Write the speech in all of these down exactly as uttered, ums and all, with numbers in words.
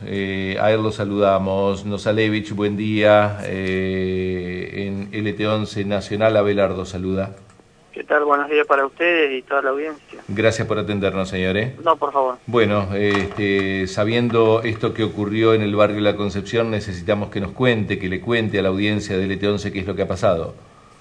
Eh, a él lo saludamos. Nosalevich, buen día. Eh, en L T once Nacional, Abelardo saluda. ¿Qué tal? Buenos días para ustedes y toda la audiencia. Gracias por atendernos, señor. ¿eh? No, por favor. Bueno, este, sabiendo esto que ocurrió en el barrio La Concepción, necesitamos que nos cuente, que le cuente a la audiencia de L T once qué es lo que ha pasado.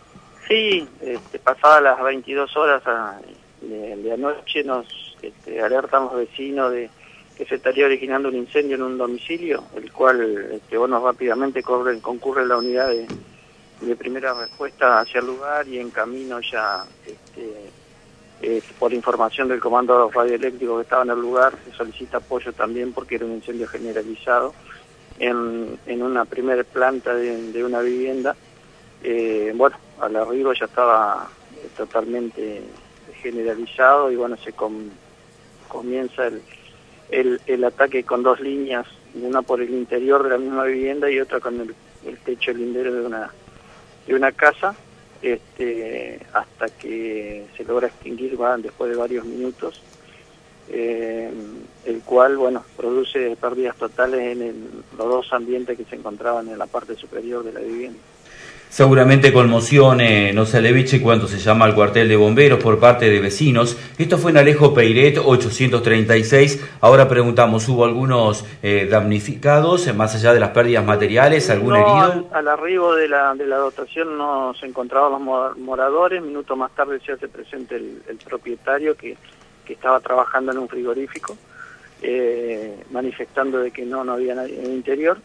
Sí, este, pasadas las veintidós horas a, de, de anoche nos este, alertan los vecinos de que se estaría originando un incendio en un domicilio, el cual, este, bueno, rápidamente corre, concurre la unidad de, de primera respuesta hacia el lugar y en camino ya, este, eh, por información del comando radioeléctrico que estaba en el lugar, se solicita apoyo también porque era un incendio generalizado en, en una primera planta de, de una vivienda. Eh, bueno, al arribo ya estaba eh, totalmente generalizado y bueno, se com comienza el, el, el ataque con dos líneas, una por el interior de la misma vivienda y otra con el, el techo lindero de una, de una casa, este, hasta que se logra extinguir va, después de varios minutos, eh, el cual, bueno, produce pérdidas totales en el, los dos ambientes que se encontraban en la parte superior de la vivienda. Seguramente conmoción, eh, Nosalevich, cuando se llama al cuartel de bomberos por parte de vecinos. Esto fue en Alejo Peiret ochocientos treinta y seis. Ahora preguntamos, ¿hubo algunos eh, damnificados, eh, más allá de las pérdidas materiales, algún no, herido? Al, al arribo de la, de la dotación no se encontraban los moradores. Minutos más tarde se hace presente el, el propietario que, que estaba trabajando en un frigorífico, eh, manifestando de que no, no había nadie en el interior.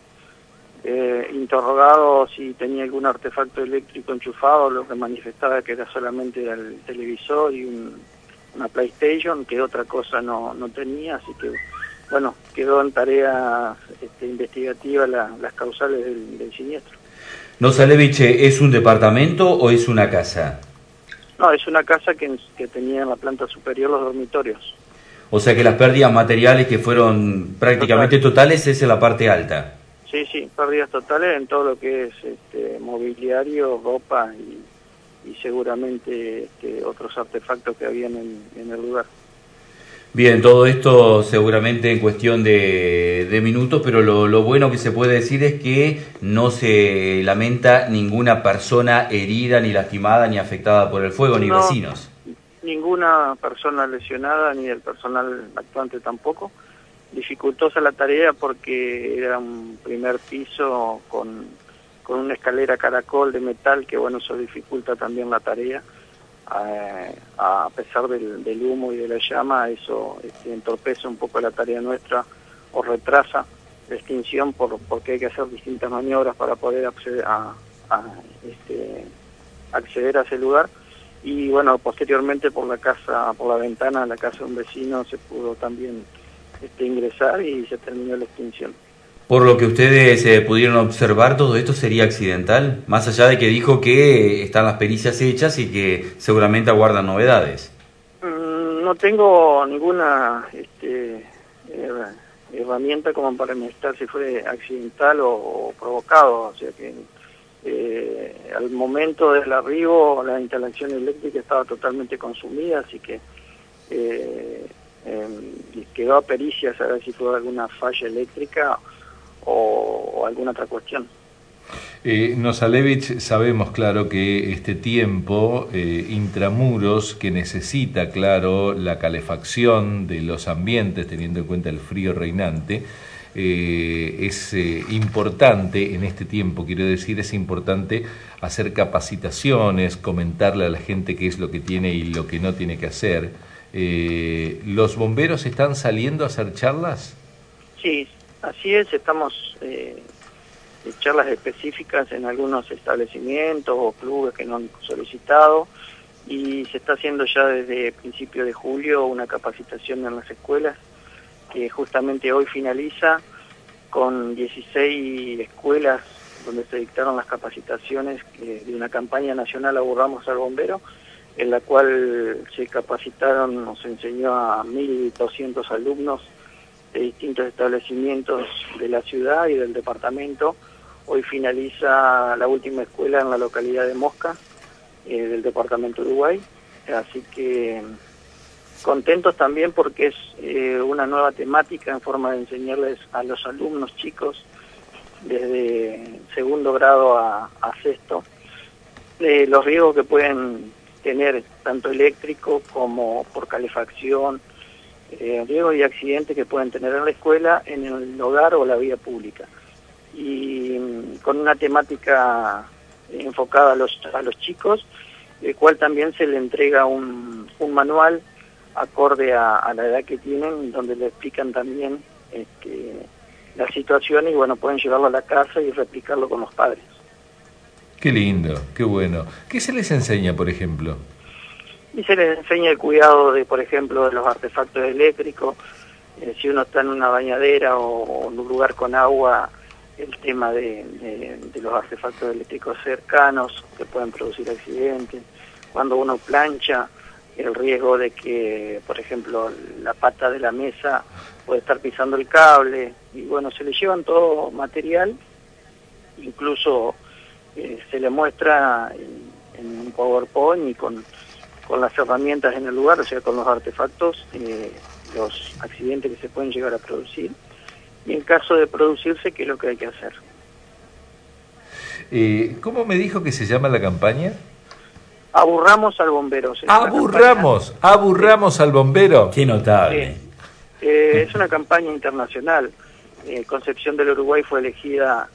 Eh, interrogado si tenía algún artefacto eléctrico enchufado, lo que manifestaba que era solamente el televisor y un, una PlayStation, que otra cosa no, no tenía, así que bueno, quedó en tarea este, investigativa la, las causales del, del siniestro. Nosalevich, ¿es un departamento o es una casa? No, es una casa que, que tenía en la planta superior los dormitorios. O sea que las pérdidas materiales que fueron prácticamente Total. totales es en la parte alta. Sí, sí, pérdidas totales en todo lo que es este, mobiliario, ropa y, y seguramente este, otros artefactos que habían en, en el lugar. Bien, todo esto seguramente en cuestión de, de minutos, pero lo, lo bueno que se puede decir es que no se lamenta ninguna persona herida, ni lastimada, ni afectada por el fuego, ni No, vecinos. Ninguna persona lesionada, ni el personal actuante tampoco. Dificultosa la tarea porque era un primer piso con, con una escalera caracol de metal que bueno, eso dificulta también la tarea. Eh, a pesar del, del humo y de la llama, eso este, entorpece un poco la tarea nuestra o retrasa la extinción por, porque hay que hacer distintas maniobras para poder acceder a, a, este, acceder a ese lugar. Y bueno, posteriormente por la casa, por la ventana de la casa de un vecino se pudo también Este, ingresar y se terminó la extinción. Por lo que ustedes eh, pudieron observar, todo esto sería accidental, más allá de que dijo que están las pericias hechas y que seguramente aguardan novedades. Mm, no tengo ninguna este, herramienta como para manifestar si fue accidental o, o provocado, o sea que eh, al momento del arribo la instalación eléctrica estaba totalmente consumida, así que eh, Eh, quedó a pericia saber si fue alguna falla eléctrica o, o alguna otra cuestión. Eh, Nosalevich, sabemos, claro, que este tiempo eh, intramuros, que necesita, claro, la calefacción de los ambientes, teniendo en cuenta el frío reinante, eh, es eh, importante en este tiempo, quiero decir, es importante hacer capacitaciones, comentarle a la gente qué es lo que tiene y lo que no tiene que hacer. Eh, ¿Los bomberos están saliendo a hacer charlas? Sí, así es, estamos eh, en charlas específicas en algunos establecimientos o clubes que nos han solicitado y se está haciendo ya desde principios de julio una capacitación en las escuelas que justamente hoy finaliza con dieciséis escuelas donde se dictaron las capacitaciones de una campaña nacional Aburramos al Bombero, en la cual se capacitaron, nos enseñó a mil doscientos alumnos de distintos establecimientos de la ciudad y del departamento. Hoy finaliza la última escuela en la localidad de Mosca, eh, del departamento de Uruguay, así que contentos también porque es eh, una nueva temática en forma de enseñarles a los alumnos chicos desde segundo grado a, a sexto eh, los riesgos que pueden tener tanto eléctrico como por calefacción, eh, riesgos y accidentes que pueden tener en la escuela, en el hogar o la vía pública. Y mm, con una temática enfocada a los, a los chicos, el cual también se le entrega un, un manual acorde a, a la edad que tienen, donde le explican también este, la situación y bueno, pueden llevarlo a la casa y replicarlo con los padres. Qué lindo, qué bueno. ¿Qué se les enseña, por ejemplo? Y se les enseña el cuidado de, por ejemplo, de los artefactos eléctricos, eh, si uno está en una bañadera o, o en un lugar con agua, el tema de, de, de los artefactos eléctricos cercanos que pueden producir accidentes. Cuando uno plancha, el riesgo de que, por ejemplo, la pata de la mesa puede estar pisando el cable. Y bueno, se le llevan todo material, incluso eh, se le muestra en, en un PowerPoint y con, con las herramientas en el lugar, o sea, con los artefactos, eh, los accidentes que se pueden llegar a producir. Y en caso de producirse, ¿qué es lo que hay que hacer? Eh, ¿Cómo me dijo que se llama la campaña? Aburramos al bombero. Aburramos, aburramos sí. al bombero. Qué notable. Sí. Eh, es una campaña internacional. Eh, Concepción del Uruguay fue elegida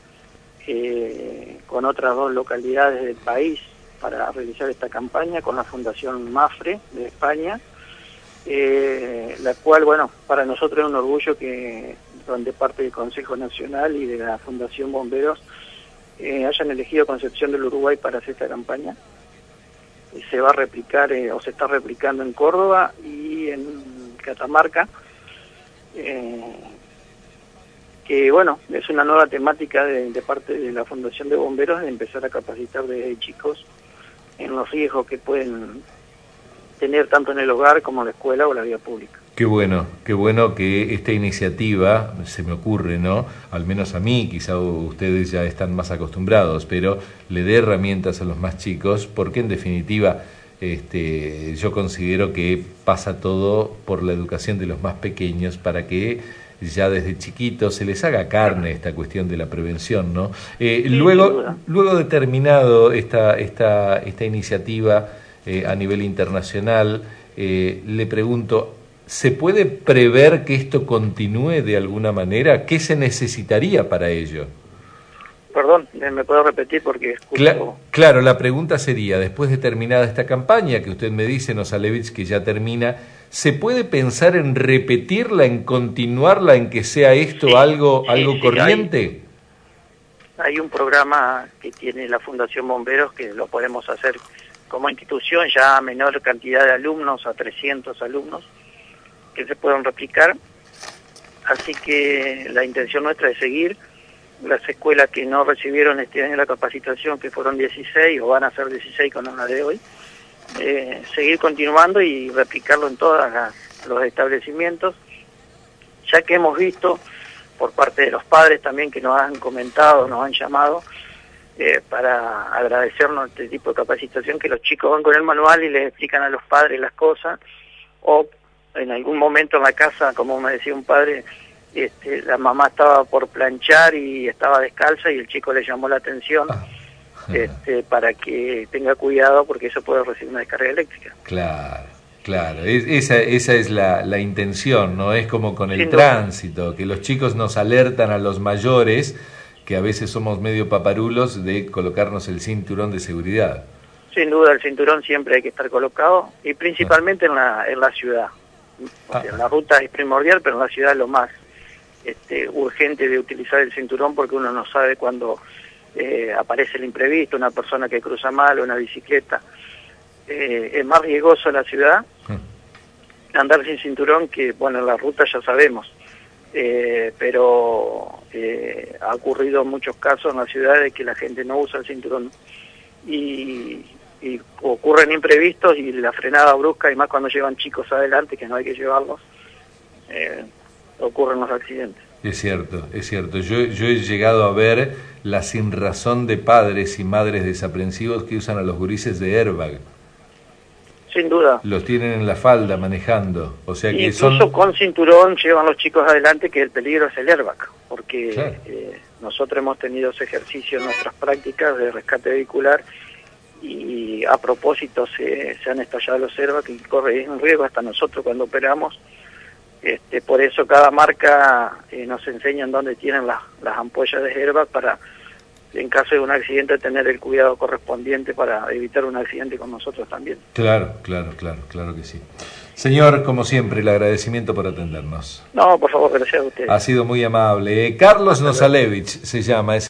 eh, con otras dos localidades del país para realizar esta campaña, con la Fundación MAFRE de España, eh, la cual, bueno, para nosotros es un orgullo que de parte del Consejo Nacional y de la Fundación Bomberos eh, hayan elegido Concepción del Uruguay para hacer esta campaña. Se va a replicar eh, o se está replicando en Córdoba y en Catamarca, eh, que bueno, es una nueva temática de, de parte de la Fundación de Bomberos de empezar a capacitar desde chicos en los riesgos que pueden tener tanto en el hogar como en la escuela o la vía pública. Qué bueno, qué bueno que esta iniciativa, se me ocurre, ¿no? Al menos a mí, quizá ustedes ya están más acostumbrados, pero le dé herramientas a los más chicos, porque en definitiva este, yo considero que pasa todo por la educación de los más pequeños para que ya desde chiquitos se les haga carne esta cuestión de la prevención, ¿no? Eh, sí, luego, luego de terminado esta, esta, esta iniciativa eh, a nivel internacional, eh, le pregunto, ¿se puede prever que esto continúe de alguna manera? ¿Qué se necesitaría para ello? Perdón, ¿me puedo repetir? Porque escucho... Cla- claro, la pregunta sería, después de terminada esta campaña, que usted me dice, Nosalevich, que ya termina, ¿se puede pensar en repetirla, en continuarla, en que sea esto sí, algo, sí, algo sí, corriente? Hay, hay un programa que tiene la Fundación Bomberos que lo podemos hacer como institución, ya a menor cantidad de alumnos, a trescientos alumnos, que se puedan replicar, así que la intención nuestra es seguir. Las escuelas que no recibieron este año la capacitación, que fueron dieciséis o van a ser dieciséis con la de hoy, eh, seguir continuando y replicarlo en todos los establecimientos, ya que hemos visto por parte de los padres también que nos han comentado, nos han llamado eh, para agradecernos este tipo de capacitación, que los chicos van con el manual y les explican a los padres las cosas, o en algún momento en la casa, como me decía un padre, este, la mamá estaba por planchar y estaba descalza y el chico le llamó la atención este, para que tenga cuidado porque eso puede recibir una descarga eléctrica. Claro, claro, es, esa, esa es la, la intención, ¿no? Es como con el Sin tránsito, duda. Que los chicos nos alertan a los mayores, que a veces somos medio paparulos, de colocarnos el cinturón de seguridad. Sin duda, el cinturón siempre hay que estar colocado y principalmente ah. en la en la ciudad. O sea, en la ruta es primordial, pero en la ciudad es lo más este, urgente de utilizar el cinturón porque uno no sabe cuándo eh, aparece el imprevisto, una persona que cruza mal, una bicicleta. Eh, es más riesgoso en la ciudad andar sin cinturón que, bueno, en la ruta ya sabemos. Eh, pero eh, ha ocurrido muchos casos en la ciudad de que la gente no usa el cinturón y... y ocurren imprevistos y la frenada brusca, y más cuando llevan chicos adelante, que no hay que llevarlos, eh, ocurren los accidentes. Es cierto, es cierto. Yo, yo he llegado a ver la sinrazón de padres y madres desaprensivos que usan a los gurises de airbag. sin duda. Los tienen en la falda manejando, o sea que incluso son... con cinturón llevan los chicos adelante, que el peligro es el airbag, porque claro. eh, nosotros hemos tenido ese ejercicio en nuestras prácticas de rescate vehicular y a propósito se, se han estallado los airbags y corre un riesgo hasta nosotros cuando operamos. Este, por eso cada marca eh, nos enseña en dónde tienen las, las ampollas de airbag para, en caso de un accidente, tener el cuidado correspondiente para evitar un accidente con nosotros también. Claro, claro, claro, claro que sí. Señor, como siempre, el agradecimiento por atendernos. No, por favor, gracias a ustedes. Ha sido muy amable. Carlos Nosalevich se llama. Es